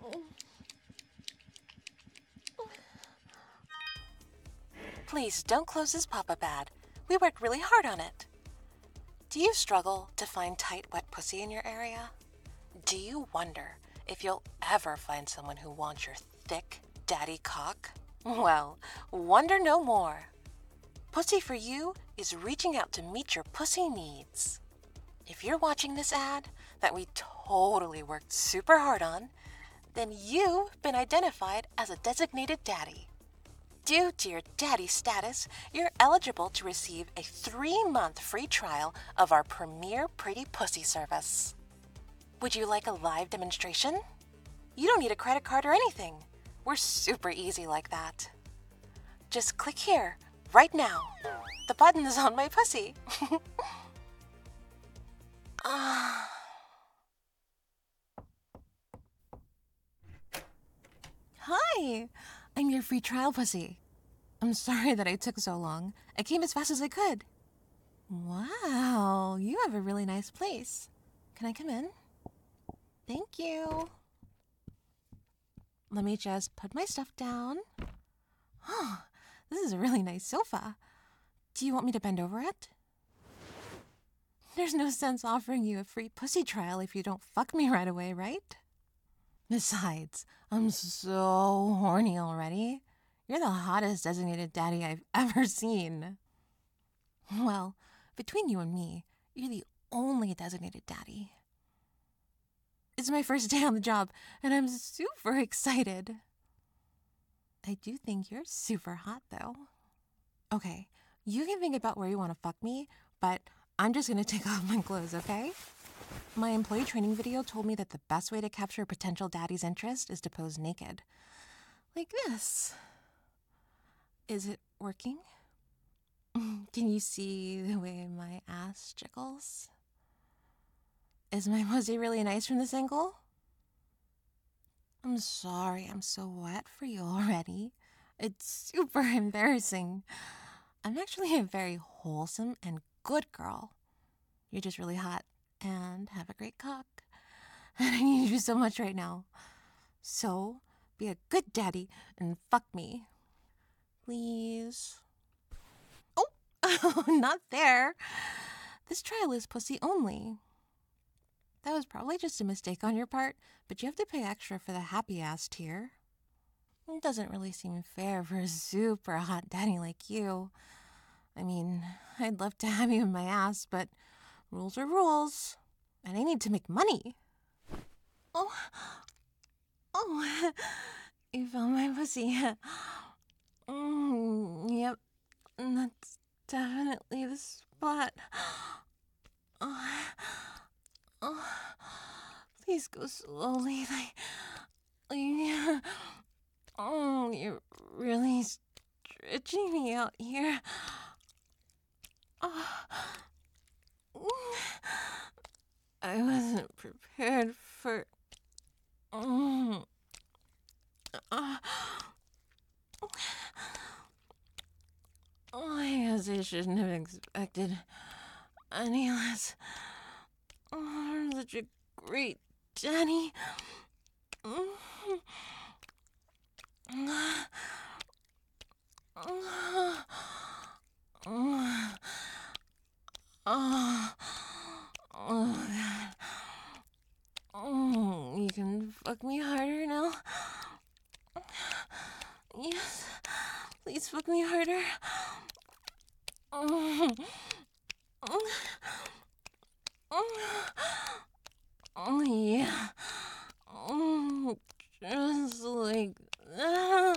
Please don't close this pop-up ad. We worked really hard on it. Do you struggle to find tight, wet pussy in your area? Do you wonder if you'll ever find someone who wants your thick, daddy cock? Well, wonder no more. Pussy for You is reaching out to meet your pussy needs. If you're watching this ad that we totally worked super hard on, then you've been identified as a designated daddy. Due to your daddy status, you're eligible to receive a 3-month free trial of our premier Pretty Pussy service. Would you like a live demonstration? You don't need a credit card or anything. We're super easy like that. Just click here, right now. The button is on my pussy. Hi, I'm your free trial pussy. I'm sorry that I took so long. I came as fast as I could. Wow, you have a really nice place. Can I come in? Thank you. Let me just put my stuff down. Oh, this is a really nice sofa. Do you want me to bend over it? There's no sense offering you a free pussy trial if you don't fuck me right away, right? Besides, I'm so horny already. You're the hottest designated daddy I've ever seen. Well, between you and me, you're the only designated daddy. It's my first day on the job, and I'm super excited. I do think you're super hot, though. Okay, you can think about where you want to fuck me, but I'm just gonna take off my clothes, okay? My employee training video told me that the best way to capture a potential daddy's interest is to pose naked. Like this. Is it working? Can you see the way my ass jiggles? Is my pussy really nice from this angle? I'm sorry I'm so wet for you already. It's super embarrassing. I'm actually a very wholesome and good girl. You're just really hot and have a great cock. And I need you so much right now. So, be a good daddy and fuck me. Please. Oh, not there. This trial is pussy only. That was probably just a mistake on your part, but you have to pay extra for the happy ass tier. It doesn't really seem fair for a super hot daddy like you. I mean, I'd love to have you in my ass, but rules are rules, and I need to make money. Oh, you found my pussy. Yep, that's definitely the spot. Please go slowly, you're really stretching me out here. I wasn't prepared for. I guess I shouldn't have expected any less. I'm such a great daddy. You can fuck me harder now. Yes, please fuck me harder. Oh, yeah. Just like that.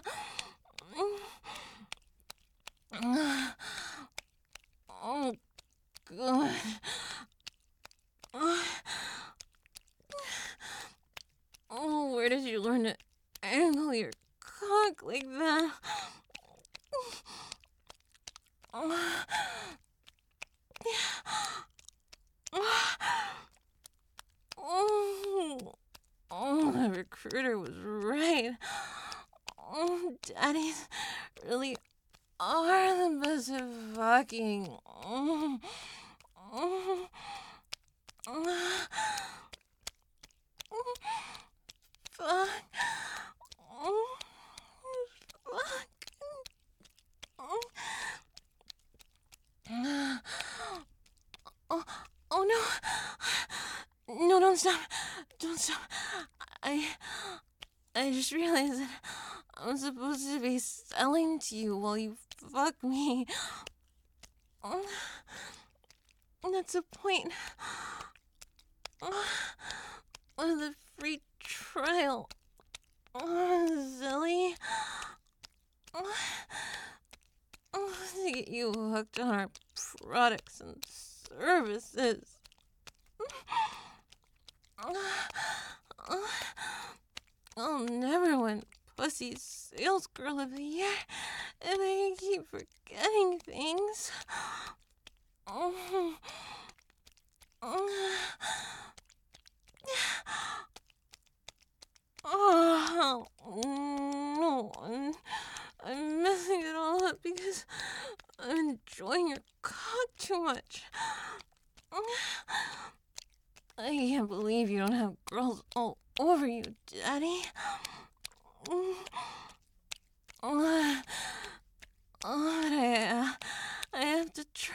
Oh, good. Oh, where did you learn to angle your cock like that? Oh, the recruiter was right. Oh, daddies really are the best at fucking. Fuck. Don't stop. Don't stop. I just realized that I'm supposed to be selling to you while you fuck me. That's the point of the free trial. Silly. To get you hooked on our products and services. I'll never win Pussy Sales Girl of the Year if I keep forgetting things. Oh, no. I'm messing it all up because I'm enjoying your cock too much. I can't believe you don't have girls all over you, Daddy. But I have to try.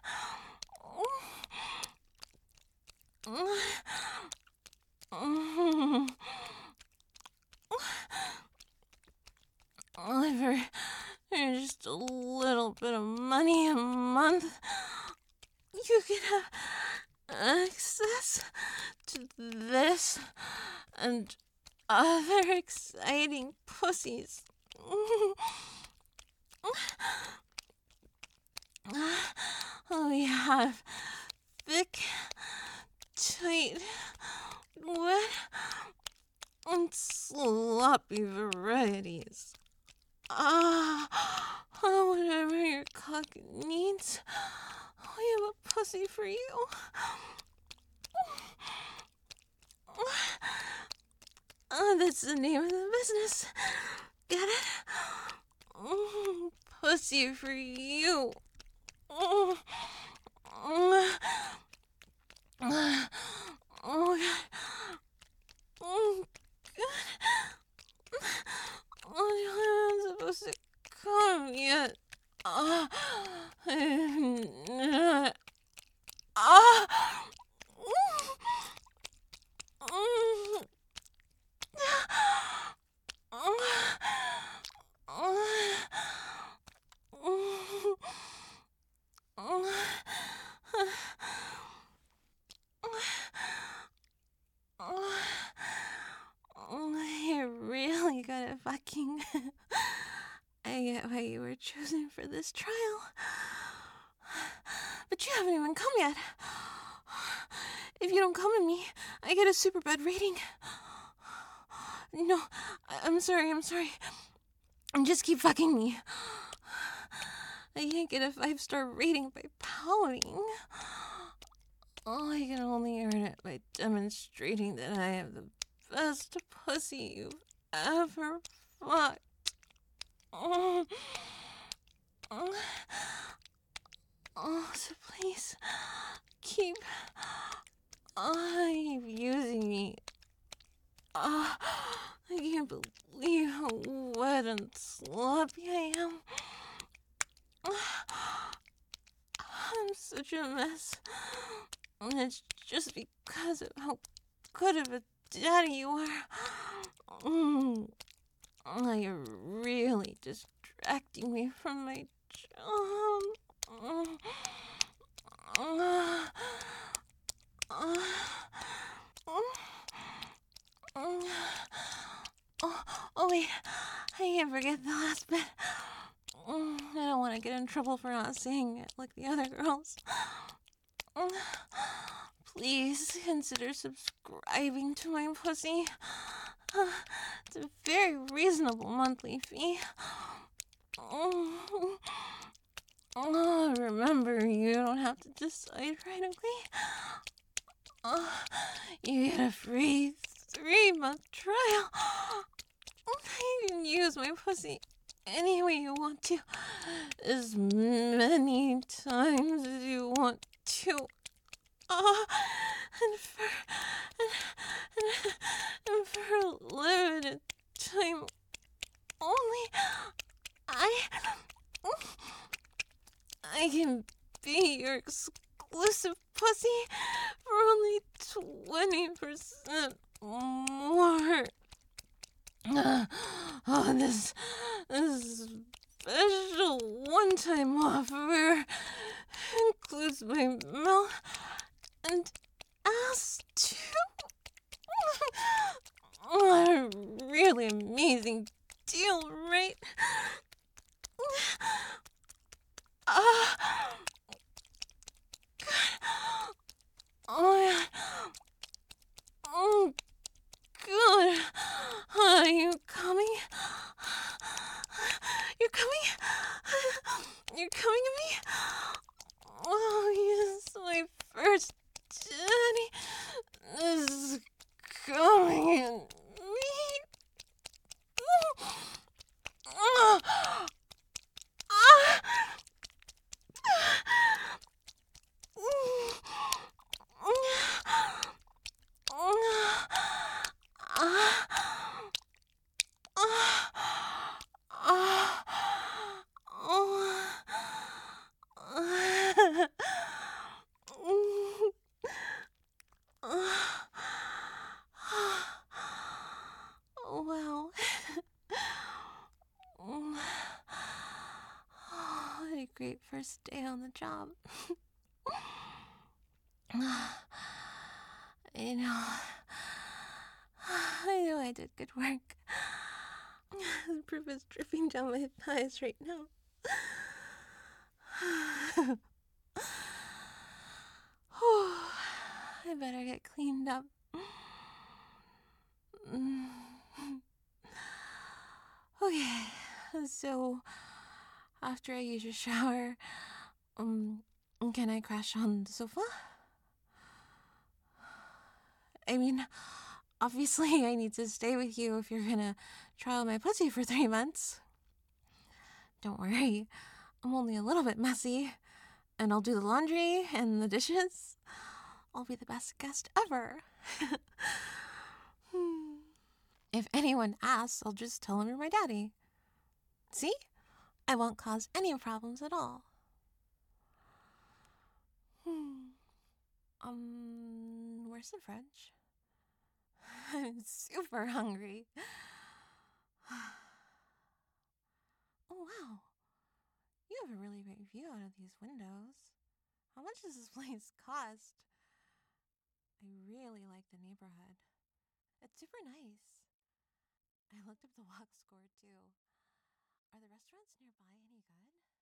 For just a little bit of money a month, you can have access to this and other exciting pussies. We have thick, tight, wet, and sloppy varieties. Whatever your cock needs, we have a pussy for you. That's the name of the business. Get it? Pussy for you. Oh, God. Oh, God. I'm supposed to come yet. You're really good at fucking. I get why you were chosen for this trial. But you haven't even come yet. If you don't come in me, I get a super bad rating. No, I'm sorry. Just keep fucking me. I can't get a 5-star rating by pouting. I can only earn it by demonstrating that I have the best pussy you've ever fucked. So please, keep using me. I can't believe how wet and sloppy I am. I'm such a mess. And it's just because of how good of a daddy you are. You're really distracting me from my job. Oh wait, I can't forget the last bit. I don't want to get in trouble for not saying it like the other girls. Please consider subscribing to my pussy. It's a very reasonable monthly fee. Remember, you don't have to decide right away. You get a free 3-month trial. You can use my pussy any way you want to, as many times as you want to. And for a limited time only, I can be your exclusive exclusive pussy for only 20% more. Oh, this special one-time offer includes my mouth and ass too. What a really amazing deal, right? Oh, oh, good. Are you coming? You're coming? You're coming to me? Oh, yes, my first daddy is coming at me. Wow. What a great first day on the job. I know. I know I did good work. The proof is dripping down my thighs right now. I better get cleaned up. Okay, so after I use your shower, can I crash on the sofa? I mean, obviously I need to stay with you if you're gonna trial my pussy for 3 months. Don't worry, I'm only a little bit messy, and I'll do the laundry and the dishes. I'll be the best guest ever. If anyone asks, I'll just tell them you're my daddy. See? I won't cause any problems at all. Where's the fridge? I'm super hungry. Oh, wow. You have a really great view out of these windows. How much does this place cost? I really like the neighborhood. It's super nice. I looked up the walk score too. Are the restaurants nearby any good?